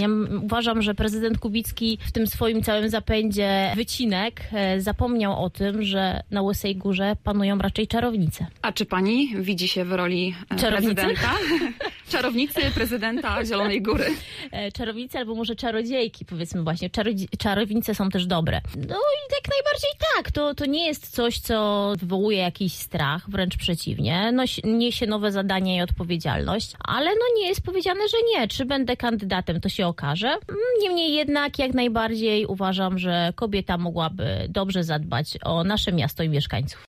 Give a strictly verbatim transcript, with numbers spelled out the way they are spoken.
zdaniem. Uważam, że prezydent Kubicki w tym swoim całym zapędzie wycinek zapomniał o tym, że na Łysej Górze panują raczej czarownice. A czy pani widzi się w roli Czarownicy? prezydenta? Czarownicy prezydenta Zielonej Góry. Czarownice albo może czarodziejki, powiedzmy właśnie. Czarodzi- czarownice są też dobre. No i jak najbardziej tak. To, to nie jest coś, co wywołuje jakiś strach, wręcz przeciwnie. No, niesie nowe zadania i odpowiedzialność, ale no nie jest powiedziane, że nie. Czy będę kandydatem, to się okaże. Niemniej jednak jak najbardziej uważam, że kobieta mogłaby dobrze zadbać o nasze miasto i mieszkańców.